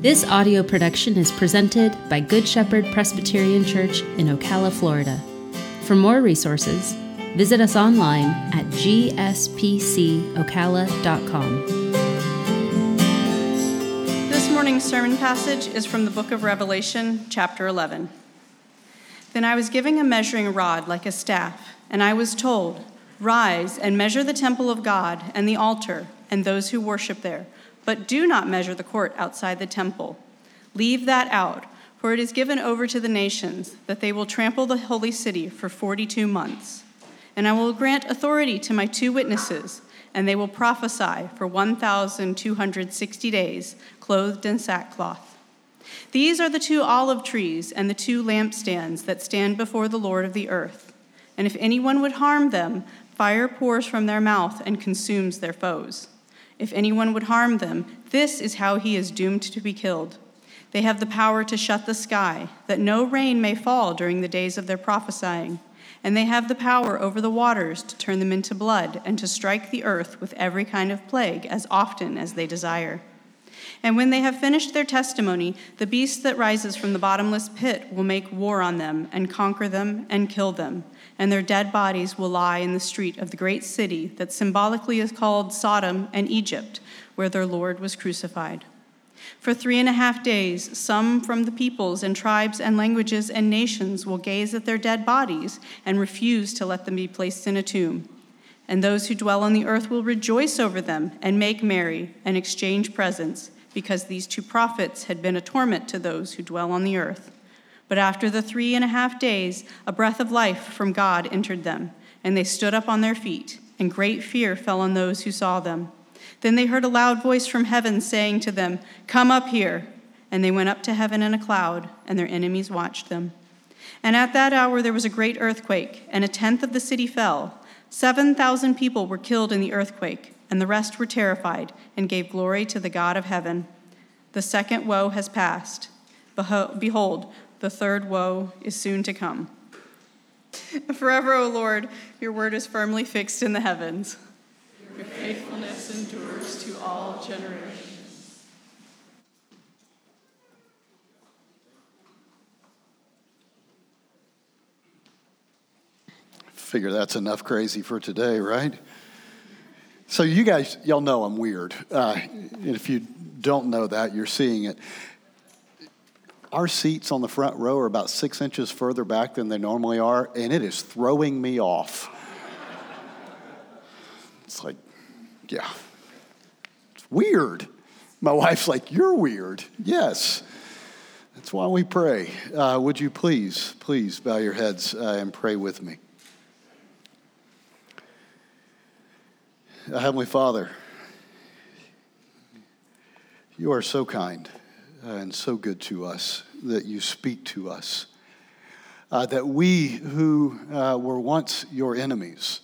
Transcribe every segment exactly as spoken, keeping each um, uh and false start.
This audio production is presented by Good Shepherd Presbyterian Church in Ocala, Florida. For more resources, visit us online at g s p c ocala dot com. This morning's sermon passage is from the book of Revelation, chapter eleven. Then I was given a measuring rod like a staff, and I was told, "Rise and measure the temple of God and the altar and those who worship there, but do not measure the court outside the temple. Leave that out, for it is given over to the nations, that they will trample the holy city for forty-two months. And I will grant authority to my two witnesses, and they will prophesy for one thousand two hundred sixty days, clothed in sackcloth. These are the two olive trees and the two lampstands that stand before the Lord of the earth. And if anyone would harm them, fire pours from their mouth and consumes their foes. If anyone would harm them, this is how he is doomed to be killed. They have the power to shut the sky, that no rain may fall during the days of their prophesying. And they have the power over the waters to turn them into blood and to strike the earth with every kind of plague as often as they desire. And when they have finished their testimony, the beast that rises from the bottomless pit will make war on them and conquer them and kill them. And their dead bodies will lie in the street of the great city that symbolically is called Sodom and Egypt, where their Lord was crucified. For three and a half days, some from the peoples and tribes and languages and nations will gaze at their dead bodies and refuse to let them be placed in a tomb. And those who dwell on the earth will rejoice over them and make merry and exchange presents, because these two prophets had been a torment to those who dwell on the earth. But after the three and a half days, a breath of life from God entered them, and they stood up on their feet, and great fear fell on those who saw them. Then they heard a loud voice from heaven saying to them, "Come up here." And they went up to heaven in a cloud, and their enemies watched them. And at that hour there was a great earthquake, and a tenth of the city fell. Seven thousand people were killed in the earthquake, and the rest were terrified and gave glory to the God of heaven. The second woe has passed. Behold, the third woe is soon to come. Forever, O Lord, your word is firmly fixed in the heavens. Your faithfulness endures to all generations. Figure that's enough crazy for today, right? So you guys, y'all know I'm weird. Uh, and if you don't know that, you're seeing it. Our seats on the front row are about six inches further back than they normally are, and it is throwing me off. It's like, yeah, it's weird. My wife's like, "You're weird." Yes, that's why we pray. Uh, would you please, please bow your heads uh, and pray with me. Uh, Heavenly Father, you are so kind and so good to us that you speak to us, uh, that we who uh, were once your enemies,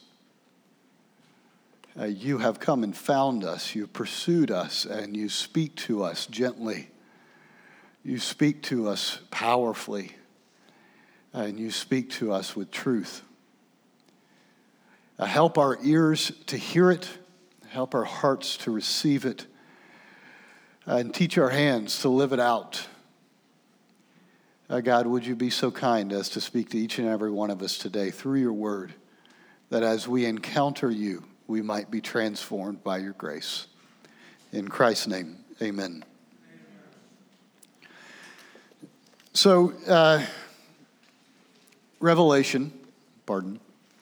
uh, you have come and found us, you pursued us, and you speak to us gently. You speak to us powerfully, and you speak to us with truth. Uh, help our ears to hear it, help our hearts to receive it, and teach our hands to live it out. Uh, God, would you be so kind as to speak to each and every one of us today through your word, that as we encounter you, we might be transformed by your grace. In Christ's name, amen. So, uh, Revelation, pardon.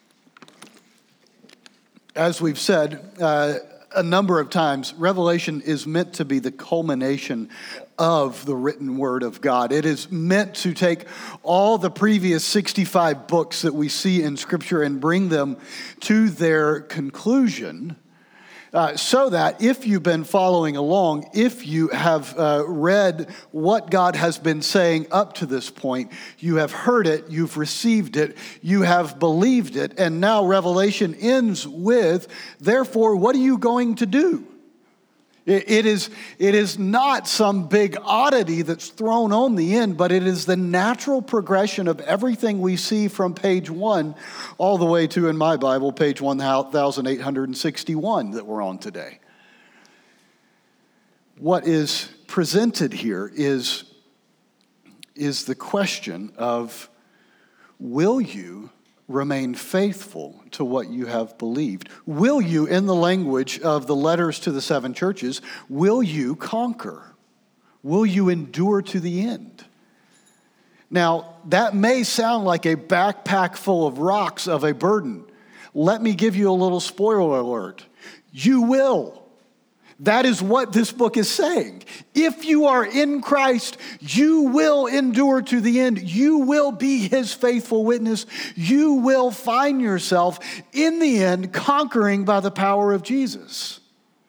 As we've said, uh, a number of times, Revelation is meant to be the culmination of the written word of God. It is meant to take all the previous sixty-five books that we see in Scripture and bring them to their conclusion, uh, so that if you've been following along, if you have uh, read what God has been saying up to this point, you have heard it, you've received it, you have believed it, and now Revelation ends with, therefore, what are you going to do? It is, it is not some big oddity that's thrown on the end, but it is the natural progression of everything we see from page one all the way to, in my Bible, page one thousand eight hundred sixty-one that we're on today. What is presented here is, is the question of, will you remain faithful to what you have believed? Will you, in the language of the letters to the seven churches, will you conquer? Will you endure to the end? Now, that may sound like a backpack full of rocks of a burden. Let me give you a little spoiler alert. You will. That is what this book is saying. If you are in Christ, you will endure to the end. You will be his faithful witness. You will find yourself in the end conquering by the power of Jesus.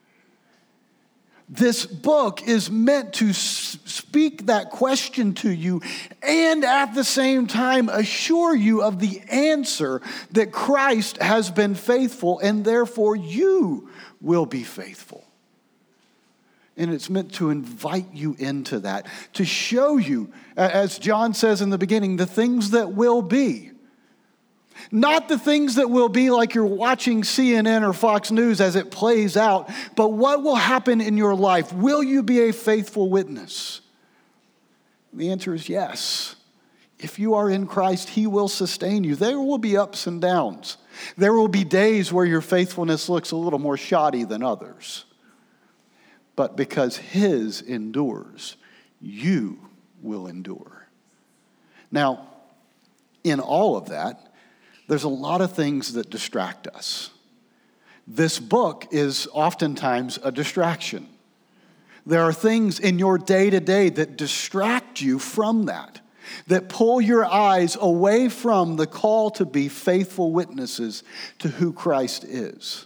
This book is meant to speak that question to you and at the same time assure you of the answer that Christ has been faithful and therefore you will be faithful. And it's meant to invite you into that, to show you, as John says in the beginning, the things that will be. Not the things that will be like you're watching C N N or Fox News as it plays out, but what will happen in your life. Will you be a faithful witness? The answer is yes. If you are in Christ, he will sustain you. There will be ups and downs. There will be days where your faithfulness looks a little more shoddy than others. But because his endures, you will endure. Now, in all of that, there's a lot of things that distract us. This book is oftentimes a distraction. There are things in your day-to-day that distract you from that, that pull your eyes away from the call to be faithful witnesses to who Christ is.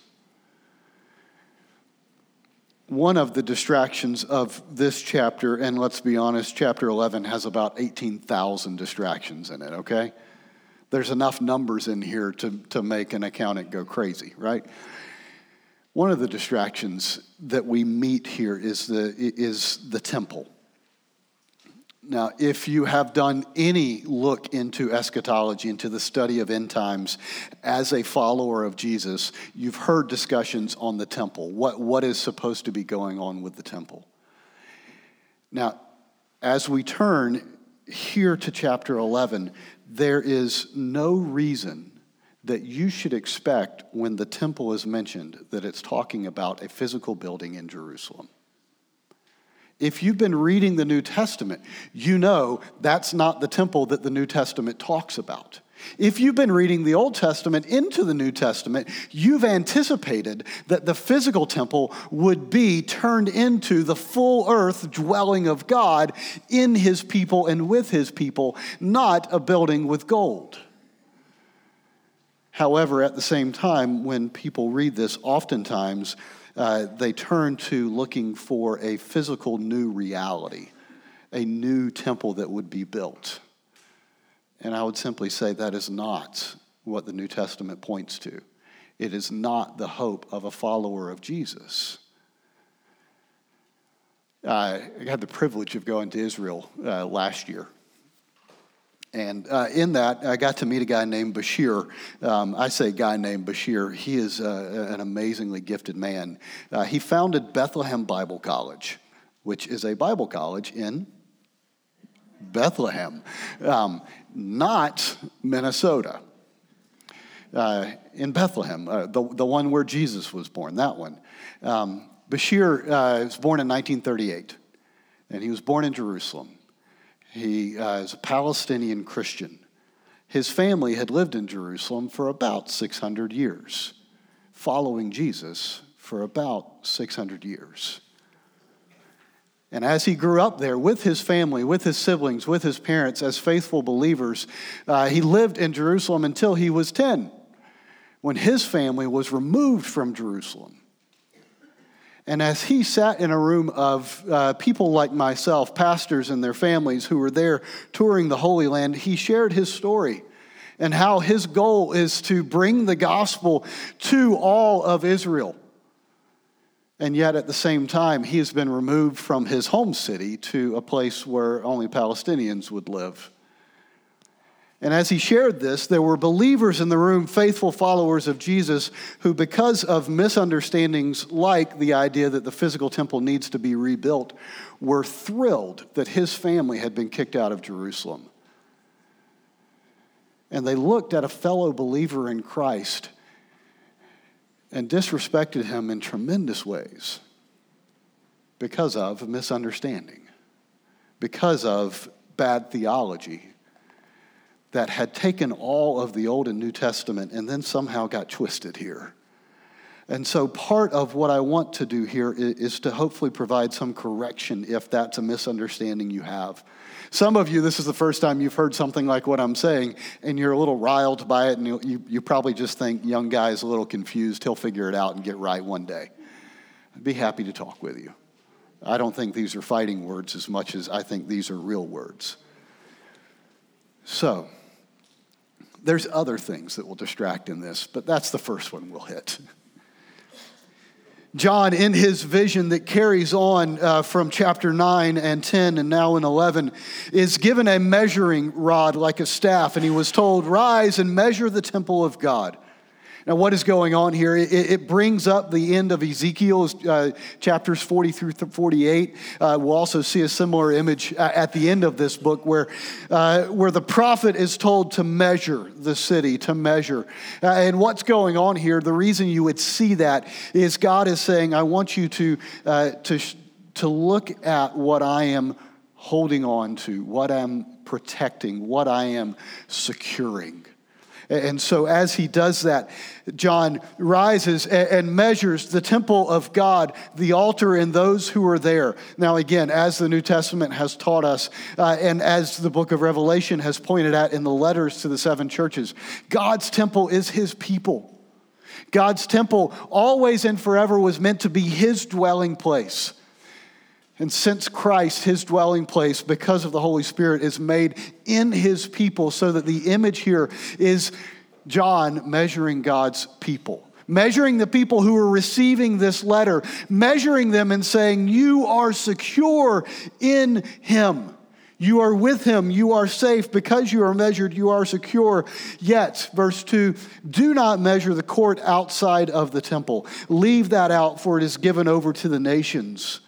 One of the distractions of this chapter, and let's be honest, chapter eleven has about eighteen thousand distractions in it, okay? There's enough numbers in here to, to make an accountant go crazy, right? One of the distractions that we meet here is the, is the temple. Now, if you have done any look into eschatology, into the study of end times as a follower of Jesus, you've heard discussions on the temple. What, what is supposed to be going on with the temple? Now, as we turn here to chapter eleven, there is no reason that you should expect when the temple is mentioned that it's talking about a physical building in Jerusalem. If you've been reading the New Testament, you know that's not the temple that the New Testament talks about. If you've been reading the Old Testament into the New Testament, you've anticipated that the physical temple would be turned into the full earth dwelling of God in his people and with his people, not a building with gold. However, at the same time, when people read this, oftentimes uh, they turn to looking for a physical new reality, a new temple that would be built. And I would simply say that is not what the New Testament points to. It is not the hope of a follower of Jesus. Uh, I had the privilege of going to Israel uh, last year. And uh, in that, I got to meet a guy named Bashir. Um, I say guy named Bashir. He is uh, an amazingly gifted man. Uh, he founded Bethlehem Bible College, which is a Bible college in Bethlehem, um, not Minnesota. Uh, in Bethlehem, uh, the, the one where Jesus was born, that one. Um, Bashir uh, was born in nineteen thirty-eight, and he was born in Jerusalem. He uh, is a Palestinian Christian. His family had lived in Jerusalem for about six hundred years, following Jesus for about six hundred years. And as he grew up there with his family, with his siblings, with his parents, as faithful believers, uh, he lived in Jerusalem until he was ten, when his family was removed from Jerusalem. And as he sat in a room of uh, people like myself, pastors and their families who were there touring the Holy Land, he shared his story and how his goal is to bring the gospel to all of Israel. And yet at the same time, he has been removed from his home city to a place where only Palestinians would live. And as he shared this, there were believers in the room, faithful followers of Jesus, who, because of misunderstandings like the idea that the physical temple needs to be rebuilt, were thrilled that his family had been kicked out of Jerusalem. And they looked at a fellow believer in Christ and disrespected him in tremendous ways because of misunderstanding, because of bad theology that had taken all of the Old and New Testament and then somehow got twisted here. And so part of what I want to do here is to hopefully provide some correction if that's a misunderstanding you have. Some of you, this is the first time you've heard something like what I'm saying, and you're a little riled by it, and you, you, you probably just think, young guy's a little confused, he'll figure it out and get right one day. I'd be happy to talk with you. I don't think these are fighting words as much as I think these are real words. So, there's other things that will distract in this, but that's the first one we'll hit. John, in his vision that carries on uh, from chapter nine and ten and now in eleven, is given a measuring rod like a staff, and he was told, rise and measure the temple of God. Now, what is going on here? It, it brings up the end of Ezekiel, uh, chapters forty through forty-eight. Uh, we'll also see a similar image at the end of this book where, uh, where the prophet is told to measure the city, to measure. Uh, and what's going on here, the reason you would see that is God is saying, I want you to, uh, to, to look at what I am holding on to, what I'm protecting, what I am securing. And so as he does that, John rises and measures the temple of God, the altar, and those who are there. Now again, as the New Testament has taught us, uh, and as the book of Revelation has pointed out in the letters to the seven churches, God's temple is his people. God's temple always and forever was meant to be his dwelling place. And since Christ, his dwelling place, because of the Holy Spirit, is made in his people, so that the image here is John measuring God's people. Measuring the people who are receiving this letter, measuring them and saying, you are secure in him. You are with him. You are safe. Because you are measured, you are secure. Yet, verse two, do not measure the court outside of the temple. Leave that out, for it is given over to the nations.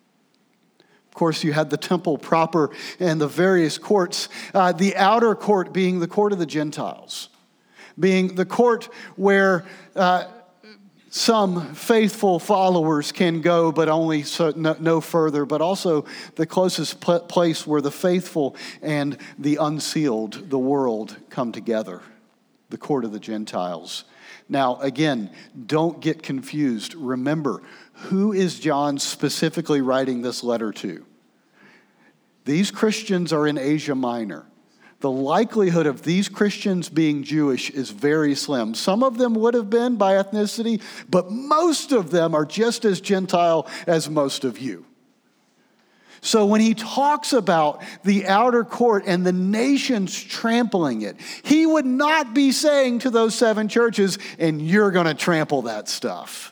Of course, you had the temple proper and the various courts. Uh, the outer court being the court of the Gentiles, being the court where uh, some faithful followers can go, but only so, no, no further, but also the closest pl- place where the faithful and the unsealed, the world, come together, the court of the Gentiles. Now, again, don't get confused. Remember, who is John specifically writing this letter to? These Christians are in Asia Minor. The likelihood of these Christians being Jewish is very slim. Some of them would have been by ethnicity, but most of them are just as Gentile as most of you. So when he talks about the outer court and the nations trampling it, he would not be saying to those seven churches, and you're going to trample that stuff.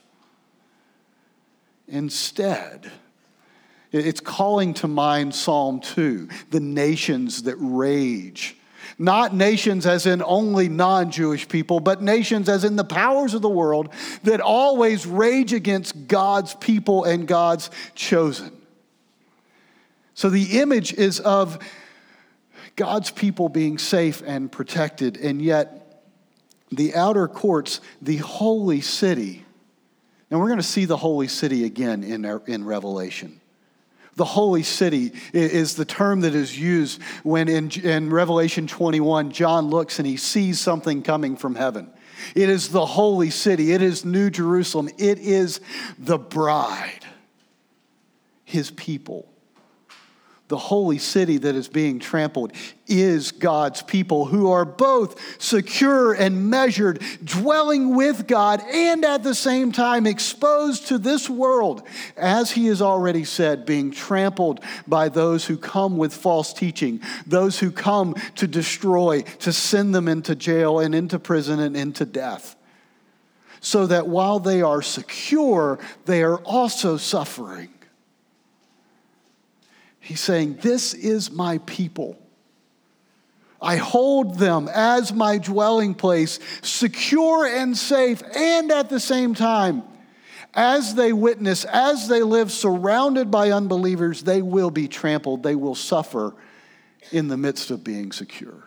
Instead, it's calling to mind Psalm two, the nations that rage. Not nations as in only non-Jewish people, but nations as in the powers of the world that always rage against God's people and God's chosen. So the image is of God's people being safe and protected, and yet the outer courts, the holy city. Now we're going to see the holy city again in, in Revelation. The holy city is the term that is used when in, in Revelation twenty-one, John looks and he sees something coming from heaven. It is the holy city. It is New Jerusalem. It is the bride, his people. The holy city that is being trampled is God's people who are both secure and measured, dwelling with God and at the same time exposed to this world, as he has already said, being trampled by those who come with false teaching, those who come to destroy, to send them into jail and into prison and into death. So that while they are secure, they are also suffering. He's saying, this is my people I hold them as my dwelling place, secure and safe, and at the same time, as they witness, as they live surrounded by unbelievers, they will be trampled. They will suffer in the midst of being secure.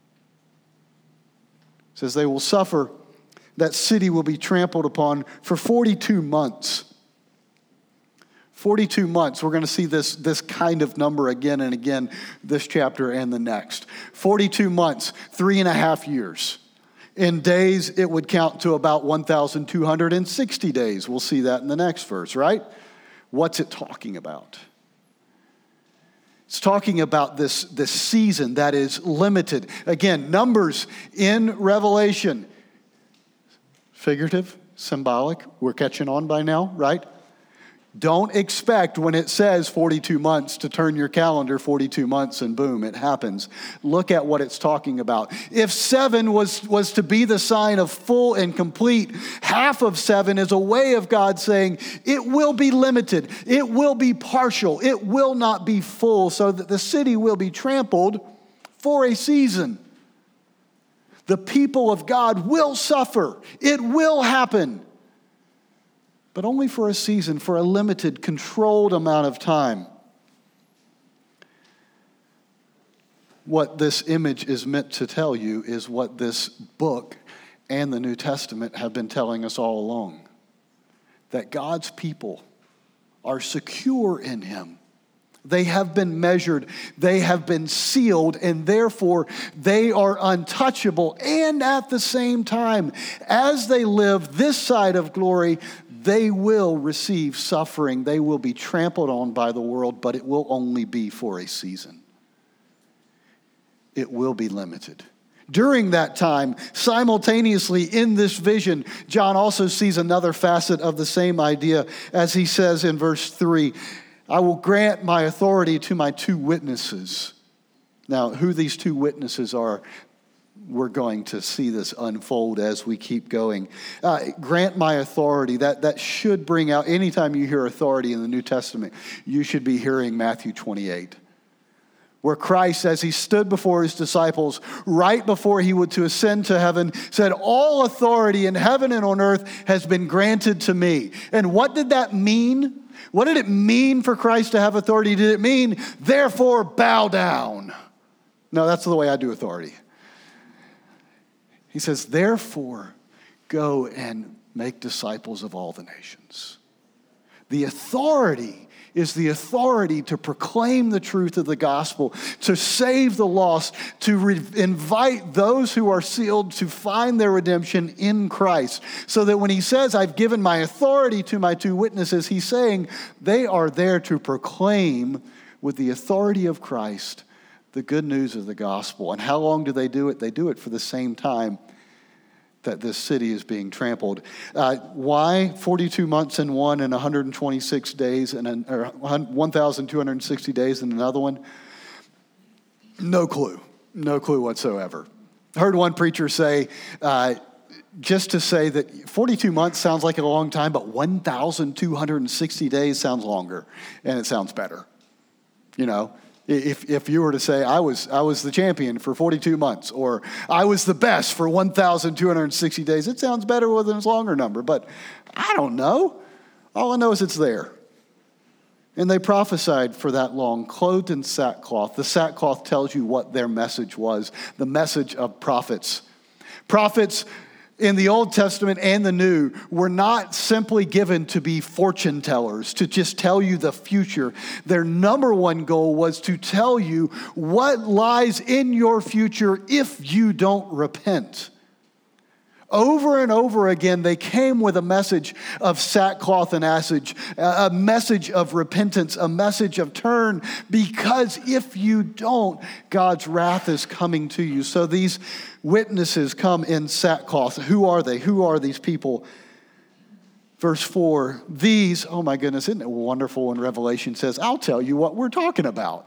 It says they will suffer. That city will be trampled upon for forty-two months. forty-two months. We're going to see this, this kind of number again and again this chapter and the next. forty-two months, three and a half years. In days, it would count to about one thousand two hundred sixty days. We'll see that in the next verse, right? What's it talking about? It's talking about this, this season that is limited. Again, numbers in Revelation. Figurative, symbolic. We're catching on by now, right? Don't expect when it says forty-two months to turn your calendar forty-two months and boom, it happens. Look at what it's talking about. If seven was, was to be the sign of full and complete, half of seven is a way of God saying it will be limited, it will be partial, it will not be full, so that the city will be trampled for a season. The people of God will suffer. It will happen. But only for a season, for a limited, controlled amount of time. What this image is meant to tell you is what this book and the New Testament have been telling us all along. That God's people are secure in Him. They have been measured, they have been sealed, and therefore they are untouchable. And at the same time, as they live this side of glory, they will receive suffering. They will be trampled on by the world, but it will only be for a season. It will be limited. During that time, simultaneously in this vision, John also sees another facet of the same idea as he says in verse three, I will grant my authority to my two witnesses. Now, who these two witnesses are, we're going to see this unfold as we keep going. Uh, grant my authority. That, that should bring out, anytime you hear authority in the New Testament, you should be hearing Matthew twenty-eight. Where Christ, as he stood before his disciples, right before he would to ascend to heaven, said, all authority in heaven and on earth has been granted to me. And what did that mean? What did it mean for Christ to have authority? Did it mean, therefore, bow down? No, that's the way I do authority. He says, therefore, go and make disciples of all the nations. The authority is the authority to proclaim the truth of the gospel, to save the lost, to re- invite those who are sealed to find their redemption in Christ. So that when he says, I've given my authority to my two witnesses, he's saying they are there to proclaim with the authority of Christ the good news of the gospel. And how long do they do it? They do it for the same time that this city is being trampled. Uh, why forty-two months in one and one hundred twenty-six days and an, or one thousand two hundred sixty days in another one? No clue. No clue whatsoever. I heard one preacher say, uh, just to say that forty-two months sounds like a long time, but one thousand two hundred sixty days sounds longer, and it sounds better. You know, if if you were to say, I was I was the champion for forty-two months, or I was the best for one thousand two hundred sixty days, it sounds better with a longer number, but I don't know. All I know is it's there. And they prophesied for that long, clothed in sackcloth. The sackcloth tells you what their message was, the message of prophets. Prophets in the Old Testament and the New were not simply given to be fortune tellers, to just tell you the future. Their number one goal was to tell you what lies in your future if you don't repent. Over and over again, they came with a message of sackcloth and ashes, a message of repentance, a message of turn, because if you don't, God's wrath is coming to you. So these witnesses come in sackcloth. Who are they? Who are these people? Verse four, these, oh my goodness, isn't it wonderful when Revelation says, I'll tell you what we're talking about.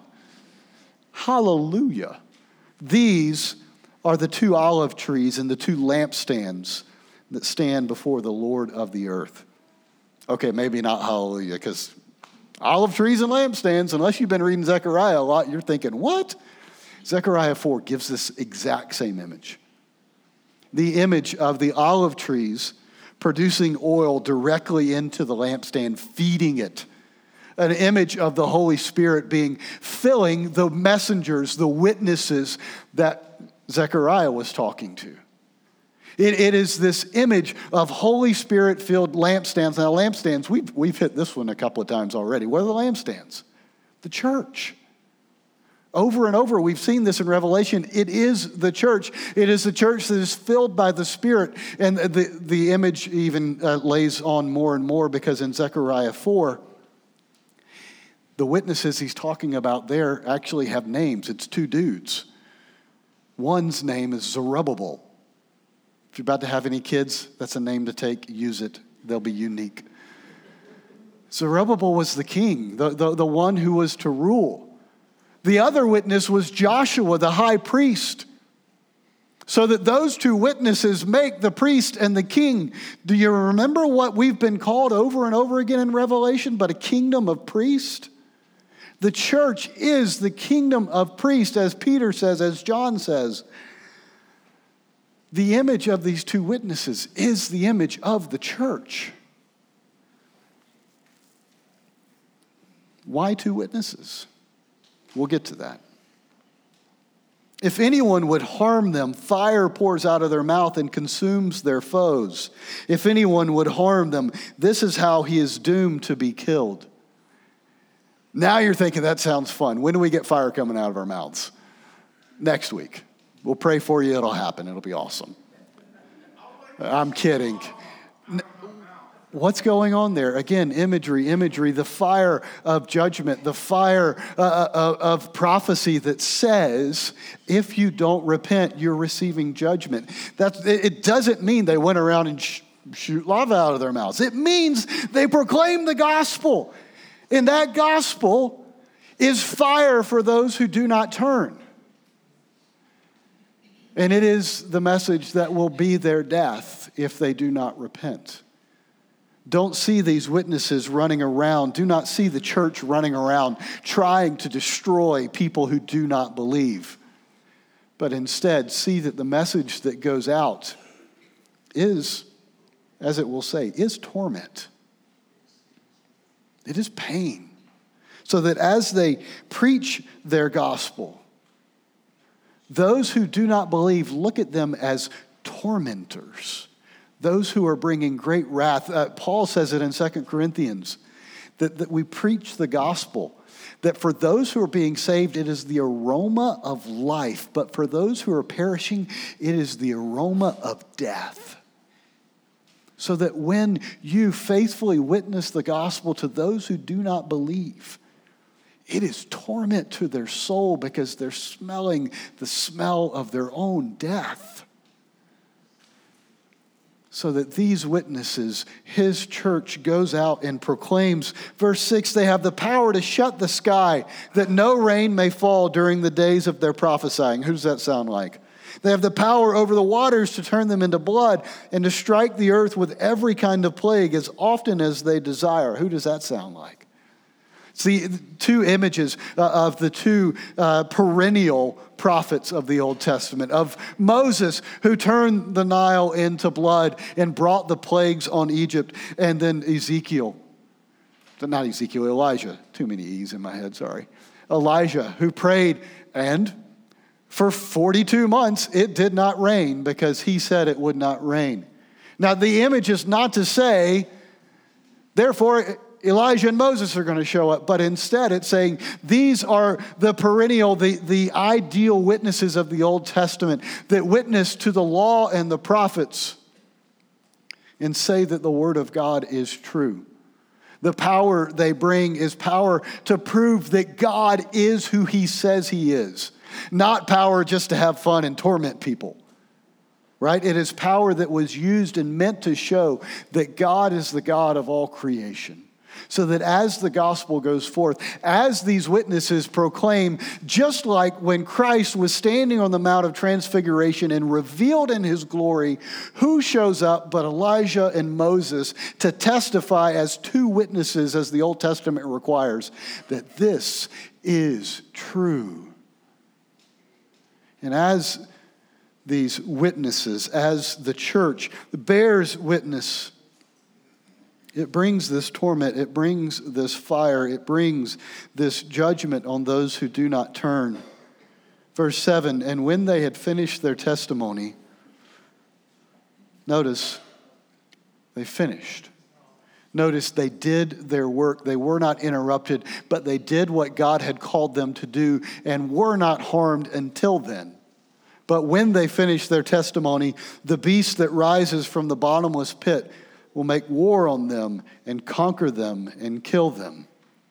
Hallelujah. These are the two olive trees and the two lampstands that stand before the Lord of the earth. Okay, maybe not hallelujah, because olive trees and lampstands, unless you've been reading Zechariah a lot, you're thinking, what? Zechariah four gives this exact same image. The image of the olive trees producing oil directly into the lampstand, feeding it. An image of the Holy Spirit being, filling the messengers, the witnesses that Zechariah was talking to. It, it is this image of Holy Spirit-filled lampstands. Now, lampstands, we've, we've hit this one a couple of times already. What are the lampstands? The church. Over and over, we've seen this in Revelation. It is the church. It is the church that is filled by the Spirit. And the, the image even uh, lays on more and more, because in Zechariah four, the witnesses he's talking about there actually have names. It's two dudes. One's name is Zerubbabel. If you're about to have any kids, that's a name to take. Use it. They'll be unique. Zerubbabel was the king, the, the, the one who was to rule. The other witness was Joshua, the high priest. So that those two witnesses make the priest and the king. Do you remember what we've been called over and over again in Revelation? But a kingdom of priests. The church is the kingdom of priests, as Peter says, as John says. The image of these two witnesses is the image of the church. Why two witnesses? We'll get to that. If anyone would harm them, fire pours out of their mouth and consumes their foes. If anyone would harm them, this is how he is doomed to be killed. Now you're thinking, that sounds fun. When do we get fire coming out of our mouths? Next week. We'll pray for you. It'll happen. It'll be awesome. I'm kidding. What's going on there? Again, imagery, imagery, the fire of judgment, the fire uh, of prophecy that says, if you don't repent, you're receiving judgment. That's, it doesn't mean they went around and sh- shoot lava out of their mouths. It means they proclaim the gospel. And that gospel is fire for those who do not turn. And it is the message that will be their death if they do not repent. Don't see these witnesses running around. Do not see the church running around trying to destroy people who do not believe. But instead, see that the message that goes out is, as it will say, is torment. It is pain. So that as they preach their gospel, those who do not believe look at them as tormentors. Those who are bringing great wrath. Uh, Paul says it in Second Corinthians, that, that we preach the gospel. That for those who are being saved, it is the aroma of life. But for those who are perishing, it is the aroma of death. So that when you faithfully witness the gospel to those who do not believe, it is torment to their soul because they're smelling the smell of their own death. So that these witnesses, his church goes out and proclaims. Verse six, they have the power to shut the sky, that no rain may fall during the days of their prophesying. Who does that sound like? They have the power over the waters to turn them into blood and to strike the earth with every kind of plague as often as they desire. Who does that sound like? See, two images uh, of the two uh, perennial prophets of the Old Testament, of Moses, who turned the Nile into blood and brought the plagues on Egypt, and then Ezekiel, not Ezekiel, Elijah, too many E's in my head, sorry. Elijah, who prayed, and for forty-two months, it did not rain because he said it would not rain. Now, the image is not to say, therefore, Elijah and Moses are going to show up, but instead it's saying these are the perennial, the, the ideal witnesses of the Old Testament that witness to the law and the prophets and say that the word of God is true. The power they bring is power to prove that God is who he says he is, not power just to have fun and torment people. Right? It is power that was used and meant to show that God is the God of all creation. So that as the gospel goes forth, as these witnesses proclaim, just like when Christ was standing on the Mount of Transfiguration and revealed in his glory, who shows up but Elijah and Moses to testify as two witnesses, as the Old Testament requires, that this is true. And as these witnesses, as the church bears witness, it brings this torment, it brings this fire, it brings this judgment on those who do not turn. Verse seven, and when they had finished their testimony, notice, they finished. Notice they did their work. They were not interrupted, but they did what God had called them to do and were not harmed until then. But when they finish their testimony, the beast that rises from the bottomless pit will make war on them and conquer them and kill them.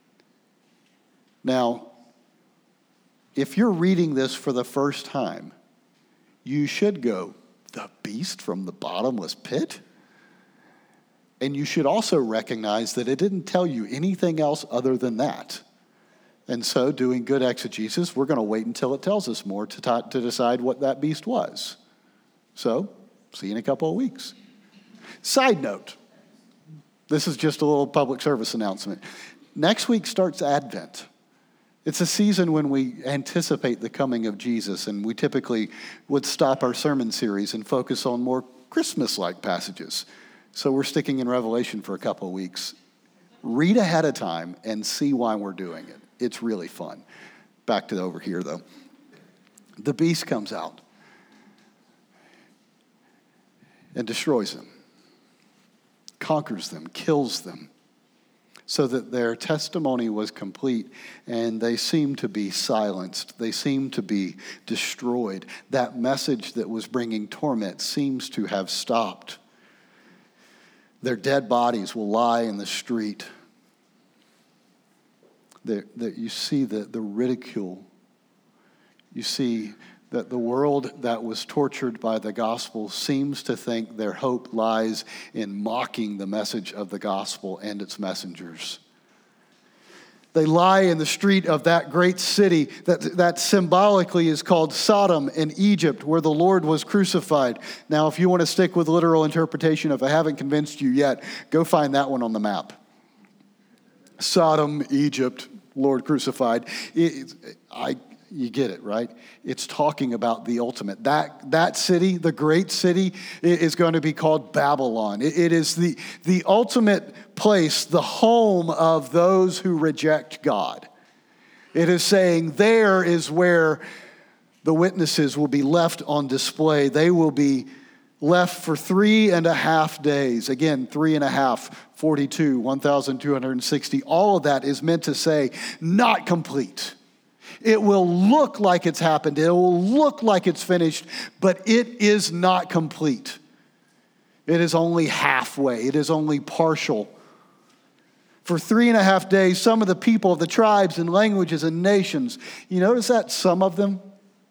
Now, if you're reading this for the first time, you should go, the beast from the bottomless pit? And you should also recognize that it didn't tell you anything else other than that. And so, doing good exegesis, we're going to wait until it tells us more to, ta- to decide what that beast was. So, see you in a couple of weeks. Side note, this is just a little public service announcement. Next week starts Advent. It's a season when we anticipate the coming of Jesus, and we typically would stop our sermon series and focus on more Christmas-like passages. So we're sticking in Revelation for a couple of weeks. Read ahead of time and see why we're doing it. It's really fun. Back to over here, though. The beast comes out and destroys them, conquers them, kills them, so that their testimony was complete and they seem to be silenced. They seem to be destroyed. That message that was bringing torment seems to have stopped. Their dead bodies will lie in the street. That you see the, the ridicule. You see that the world that was tortured by the gospel seems to think their hope lies in mocking the message of the gospel and its messengers. They lie in the street of that great city that, that symbolically is called Sodom in Egypt, where the Lord was crucified. Now, if you want to stick with literal interpretation, if I haven't convinced you yet, go find that one on the map. Sodom, Egypt, Lord crucified. It, I, you get it, right? It's talking about the ultimate. That, that city, the great city, is going to be called Babylon. It, it is the, the ultimate place, the home of those who reject God. It is saying there is where the witnesses will be left on display. They will be left for three and a half days. Again, three and a half, forty-two, one thousand two hundred sixty. All of that is meant to say, not complete. It will look like it's happened. It will look like it's finished, but it is not complete. It is only halfway. It is only partial. For three and a half days, some of the people of the tribes and languages and nations, you notice that some of them?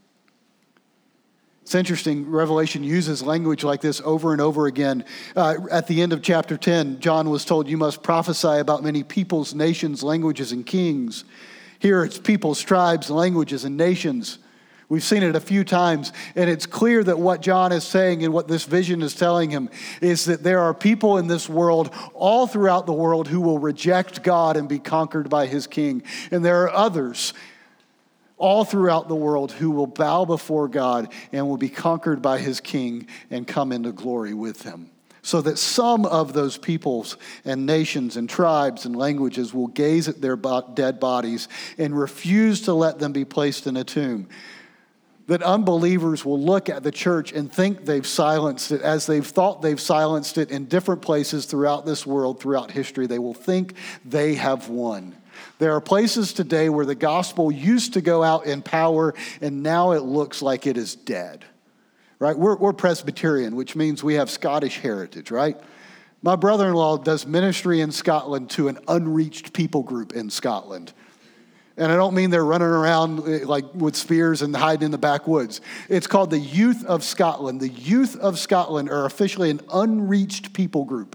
It's interesting, Revelation uses language like this over and over again. Uh, at the end of chapter ten, John was told, you must prophesy about many peoples, nations, languages, and kings. Here it's peoples, tribes, languages, and nations. We've seen it a few times, and it's clear that what John is saying and what this vision is telling him is that there are people in this world, all throughout the world, who will reject God and be conquered by his king. And there are others all throughout the world who will bow before God and will be conquered by his king and come into glory with him. So that some of those peoples and nations and tribes and languages will gaze at their dead bodies and refuse to let them be placed in a tomb. That unbelievers will look at the church and think they've silenced it as they've thought they've silenced it in different places throughout this world, throughout history. They will think they have won. There are places today where the gospel used to go out in power, and now it looks like it is dead. Right? We're, we're Presbyterian, which means we have Scottish heritage, right? My brother-in-law does ministry in Scotland to an unreached people group in Scotland. And I don't mean they're running around like with spears and hiding in the backwoods. It's called the Youth of Scotland. The Youth of Scotland are officially an unreached people group.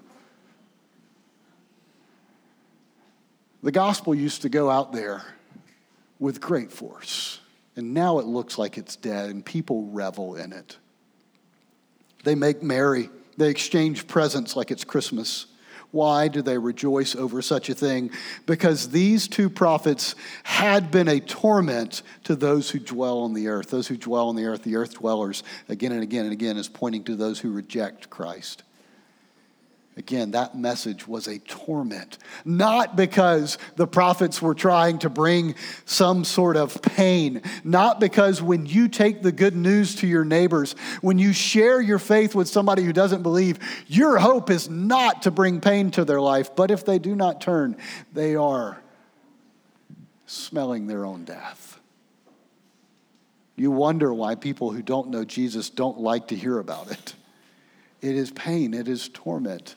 The gospel used to go out there with great force. And now it looks like it's dead and people revel in it. They make merry. They exchange presents like it's Christmas. Why do they rejoice over such a thing? Because these two prophets had been a torment to those who dwell on the earth. Those who dwell on the earth, the earth dwellers, again and again and again, is pointing to those who reject Christ. Again, that message was a torment, not because the prophets were trying to bring some sort of pain, not because when you take the good news to your neighbors, when you share your faith with somebody who doesn't believe, your hope is not to bring pain to their life, but if they do not turn, they are smelling their own death. You wonder why people who don't know Jesus don't like to hear about it. It is pain, it is torment.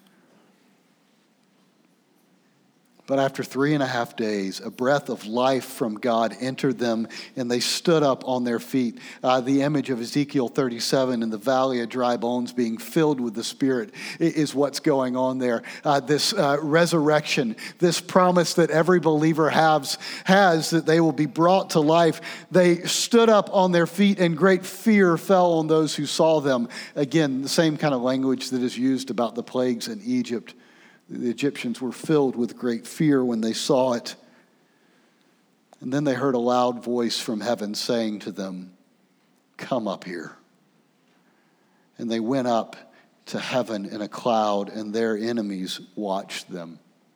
But after three and a half days, a breath of life from God entered them, and they stood up on their feet. Uh, the image of Ezekiel thirty-seven in the valley of dry bones being filled with the Spirit is what's going on there. Uh, this uh, resurrection, this promise that every believer has, has that they will be brought to life. They stood up on their feet, and great fear fell on those who saw them. Again, the same kind of language that is used about the plagues in Egypt. The Egyptians were filled with great fear when they saw it. And then they heard a loud voice from heaven saying to them, "Come up here." And they went up to heaven in a cloud, and their enemies watched them.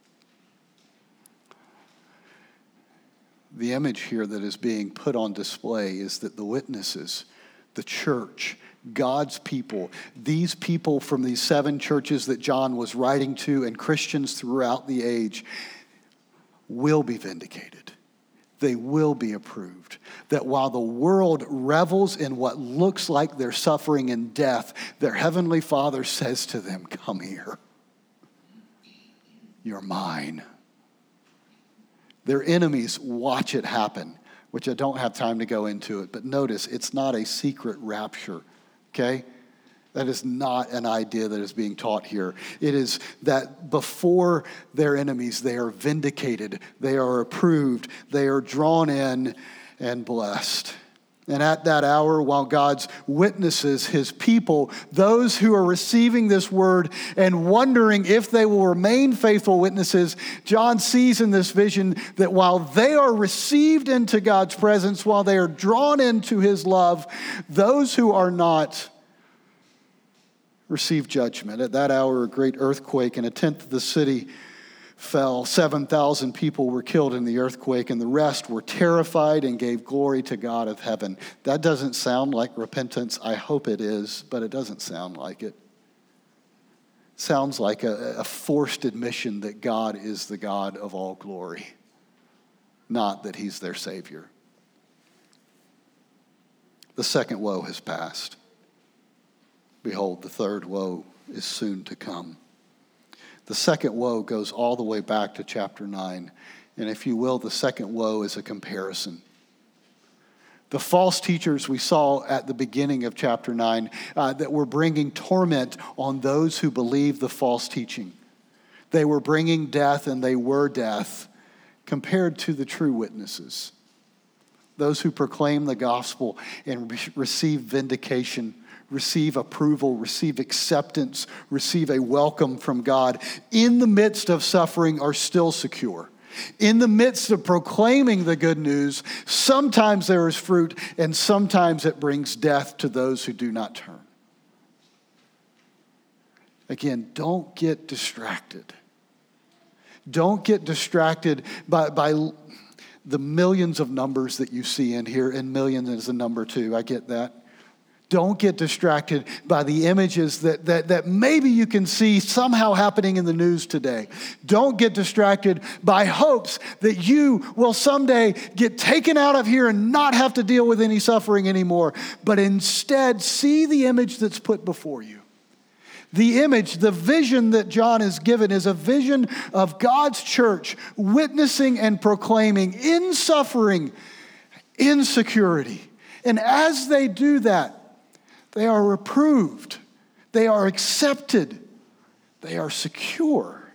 The image here that is being put on display is that the witnesses, the church, God's people, these people from these seven churches that John was writing to and Christians throughout the age will be vindicated. They will be approved. That while the world revels in what looks like their suffering and death, their heavenly Father says to them, "Come here. You're mine." Their enemies watch it happen, which I don't have time to go into it. But notice, it's not a secret rapture. Okay? That is not an idea that is being taught here. It is that before their enemies, they are vindicated, they are approved, they are drawn in and blessed. And at that hour, while God's witnesses, his people, those who are receiving this word and wondering if they will remain faithful witnesses, John sees in this vision that while they are received into God's presence, while they are drawn into his love, those who are not receive judgment. At that hour, a great earthquake, and a tenth of the city fell. seven thousand people were killed in the earthquake, and the rest were terrified and gave glory to God of heaven. That doesn't sound like repentance. I hope it is, but it doesn't sound like it. It sounds like a, a forced admission that God is the God of all glory, not that he's their Savior. The second woe has passed. Behold, the third woe is soon to come. The second woe goes all the way back to chapter nine. And if you will, the second woe is a comparison. The false teachers we saw at the beginning of chapter nine uh, that were bringing torment on those who believed the false teaching. They were bringing death, and they were death, compared to the true witnesses. Those who proclaim the gospel and re- receive vindication, receive approval, receive acceptance, receive a welcome from God, in the midst of suffering are still secure. In the midst of proclaiming the good news, sometimes there is fruit, and sometimes it brings death to those who do not turn. Again, don't get distracted. Don't get distracted by, by the millions of numbers that you see in here, and millions is a number too, I get that. Don't get distracted by the images that, that, that maybe you can see somehow happening in the news today. Don't get distracted by hopes that you will someday get taken out of here and not have to deal with any suffering anymore. But instead, see the image that's put before you. The image, the vision that John is given is a vision of God's church witnessing and proclaiming in suffering, in security. And as they do that, they are approved. They are accepted. They are secure.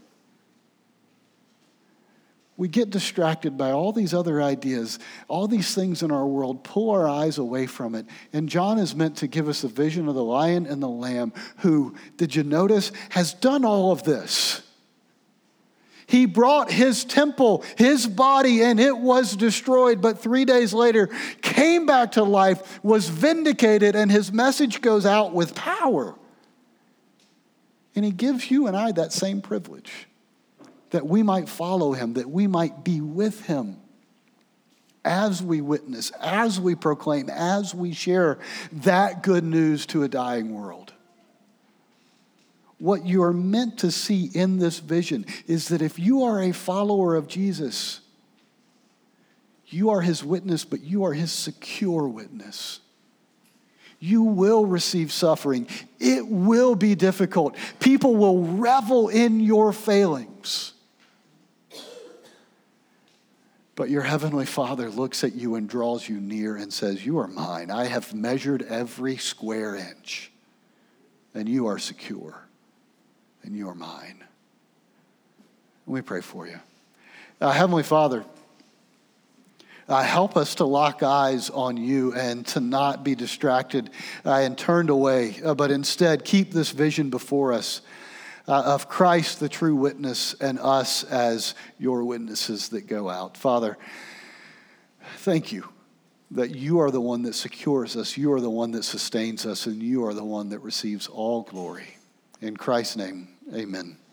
We get distracted by all these other ideas, all these things in our world, pull our eyes away from it. And John is meant to give us a vision of the lion and the lamb who, did you notice, has done all of this. He brought his temple, his body, and it was destroyed, but three days later came back to life, was vindicated, and his message goes out with power. And he gives you and I that same privilege, that we might follow him, that we might be with him as we witness, as we proclaim, as we share that good news to a dying world. What you are meant to see in this vision is that if you are a follower of Jesus, you are his witness, but you are his secure witness. You will receive suffering. It will be difficult. People will revel in your failings. But your heavenly Father looks at you and draws you near and says, you are mine. I have measured every square inch, and you are secure. And you are mine. We pray for you. Uh, Heavenly Father, uh, help us to lock eyes on you and to not be distracted uh, and turned away, uh, but instead keep this vision before us uh, of Christ, the true witness, and us as your witnesses that go out. Father, thank you that you are the one that secures us, you are the one that sustains us, and you are the one that receives all glory. In Christ's name, amen.